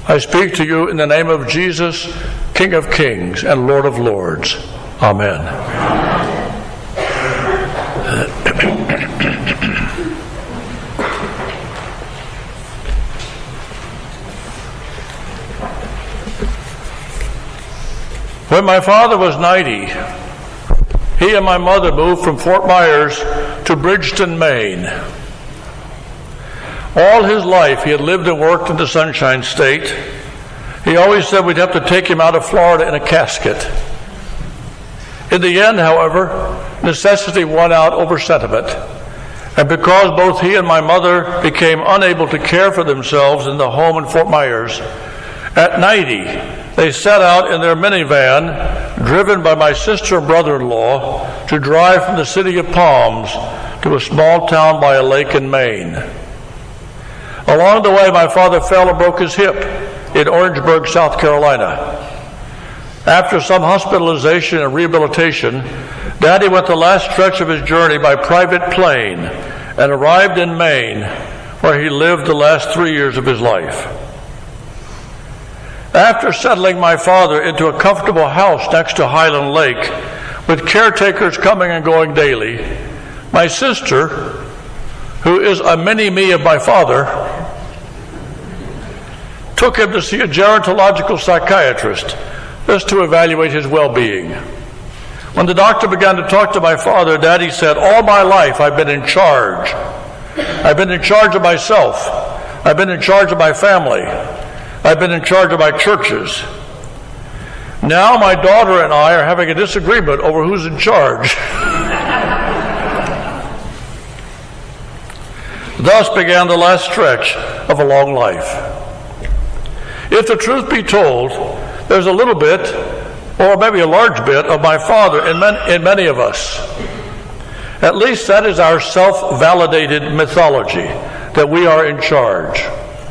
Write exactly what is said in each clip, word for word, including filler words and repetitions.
I speak to you in the name of Jesus, King of Kings and Lord of Lords. Amen. When my father was ninety, he and my mother moved from Fort Myers to Bridgeton, Maine. All his life he had lived and worked in the Sunshine State. He always said we'd have to take him out of Florida in a casket. In the end, however, necessity won out over sentiment. And because both he and my mother became unable to care for themselves in the home in Fort Myers, at ninety, they set out in their minivan, driven by my sister and brother-in-law, to drive from the city of Palms to a small town by a lake in Maine. Along the way, my father fell and broke his hip in Orangeburg, South Carolina. After some hospitalization and rehabilitation, Daddy went the last stretch of his journey by private plane and arrived in Maine, where he lived the last three years of his life. After settling my father into a comfortable house next to Highland Lake, with caretakers coming and going daily, my sister, who is a mini-me of my father, took him to see a gerontological psychiatrist just to evaluate his well-being. When the doctor began to talk to my father, Daddy said, "All my life I've been in charge. I've been in charge of myself. I've been in charge of my family. I've been in charge of my churches. Now my daughter and I are having a disagreement over who's in charge." Thus began the last stretch of a long life. If the truth be told, there's a little bit, or maybe a large bit, of my father in many, in many of us. At least that is our self-validated mythology, that we are in charge.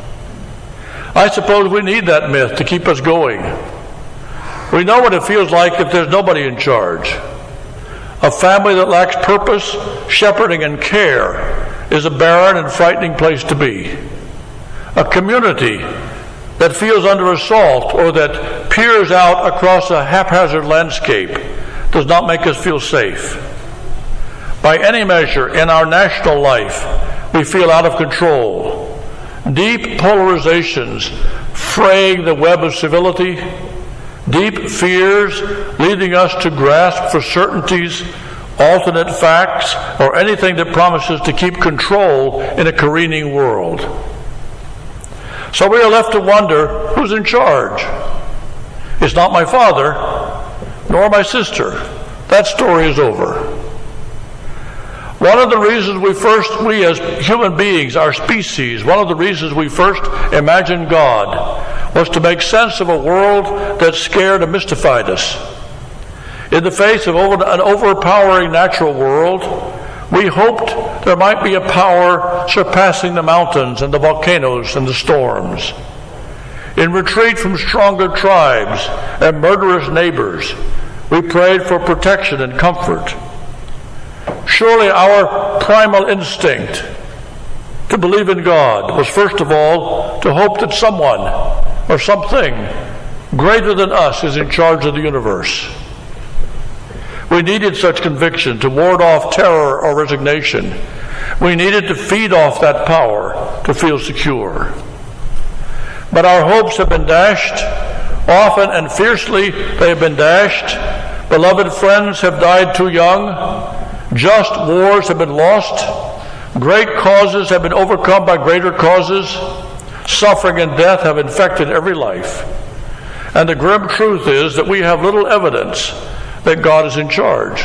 I suppose we need that myth to keep us going. We know what it feels like if there's nobody in charge. A family that lacks purpose, shepherding, and care is a barren and frightening place to be. A community that feels under assault or that peers out across a haphazard landscape does not make us feel safe. By any measure in our national life, we feel out of control. Deep polarizations fraying the web of civility, deep fears leading us to grasp for certainties, alternate facts, or anything that promises to keep control in a careening world. So we are left to wonder, who's in charge? It's not my father, nor my sister. That story is over. One of the reasons we first, we as human beings, our species, one of the reasons we first imagined God was to make sense of a world that scared and mystified us. In the face of over, an overpowering natural world, we hoped there might be a power surpassing the mountains and the volcanoes and the storms. In retreat from stronger tribes and murderous neighbors, we prayed for protection and comfort. Surely our primal instinct to believe in God was first of all to hope that someone or something greater than us is in charge of the universe. We needed such conviction to ward off terror or resignation. We needed to feed off that power to feel secure. But our hopes have been dashed. Often and fiercely they have been dashed. Beloved friends have died too young. Just wars have been lost. Great causes have been overcome by greater causes. Suffering and death have infected every life. And the grim truth is that we have little evidence that God is in charge.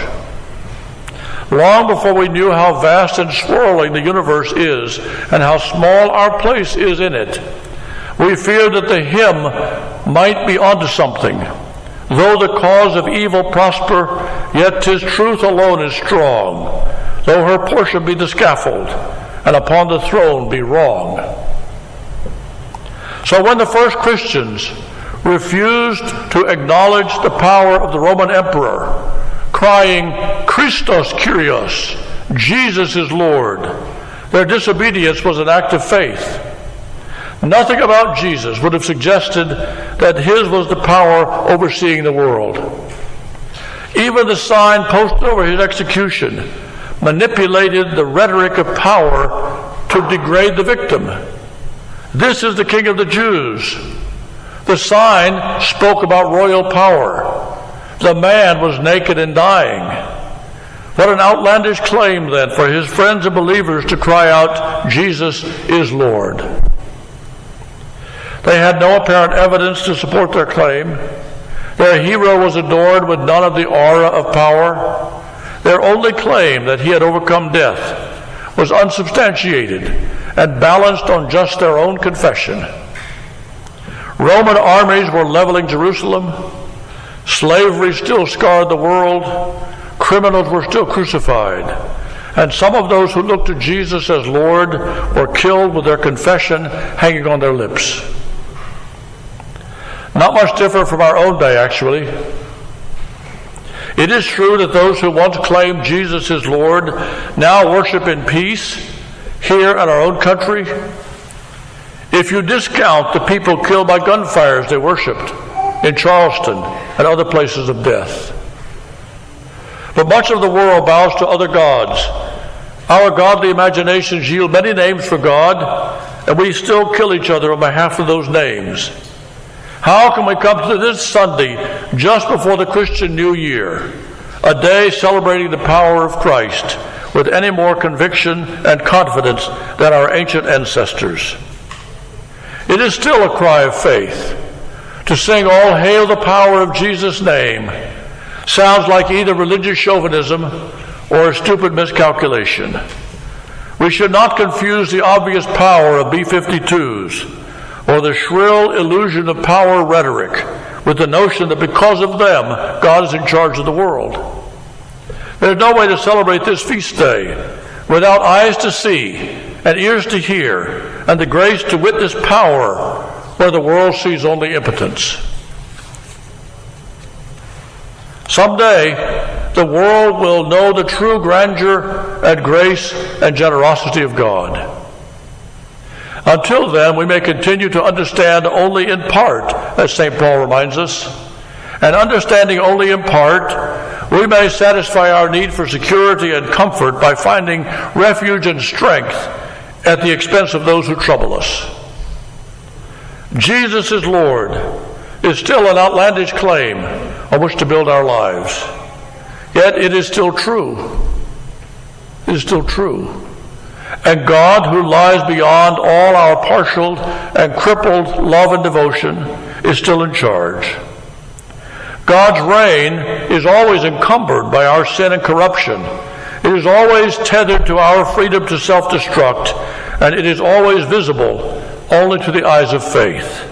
Long before we knew how vast and swirling the universe is and how small our place is in it, we feared that the hymn might be onto something. Though the cause of evil prosper, yet 'tis truth alone is strong. Though her portion be the scaffold, and upon the throne be wrong. So when the first Christians refused to acknowledge the power of the Roman emperor, crying, "Christos Kyrios," Jesus is Lord, their disobedience was an act of faith. Nothing about Jesus would have suggested that his was the power overseeing the world. Even the sign posted over his execution manipulated the rhetoric of power to degrade the victim. This is the King of the Jews. The sign spoke about royal power. The man was naked and dying. What an outlandish claim, then, for his friends and believers to cry out, Jesus is Lord. They had no apparent evidence to support their claim. Their hero was adored with none of the aura of power. Their only claim that he had overcome death was unsubstantiated and balanced on just their own confession. Roman armies were leveling Jerusalem. Slavery still scarred the world. Criminals were still crucified. And some of those who looked to Jesus as Lord were killed with their confession hanging on their lips. Not much different from our own day, actually. It is true that those who once claimed Jesus as Lord now worship in peace here in our own country. If you discount the people killed by gunfires they worshipped in Charleston and other places of death. But much of the world bows to other gods. Our godly imaginations yield many names for God, and we still kill each other on behalf of those names. How can we come to this Sunday just before the Christian New Year, a day celebrating the power of Christ, with any more conviction and confidence than our ancient ancestors? It is still a cry of faith. To sing "All Hail the Power of Jesus' Name" sounds like either religious chauvinism or a stupid miscalculation. We should not confuse the obvious power of B fifty-twos or the shrill illusion of power rhetoric with the notion that because of them, God is in charge of the world. There's no way to celebrate this feast day without eyes to see and ears to hear and the grace to witness power where the world sees only impotence. Someday, the world will know the true grandeur and grace and generosity of God. Until then, we may continue to understand only in part, as Saint Paul reminds us. And understanding only in part, we may satisfy our need for security and comfort by finding refuge and strength at the expense of those who trouble us. Jesus is Lord is still an outlandish claim on which to build our lives. Yet it is still true. It is still true. And God, who lies beyond all our partial and crippled love and devotion, is still in charge. God's reign is always encumbered by our sin and corruption. It is always tethered to our freedom to self-destruct, and it is always visible only to the eyes of faith.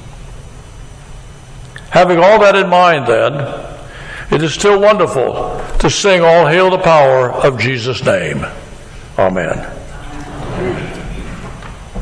Having all that in mind, then, it is still wonderful to sing "All Hail the Power of Jesus' Name." Amen.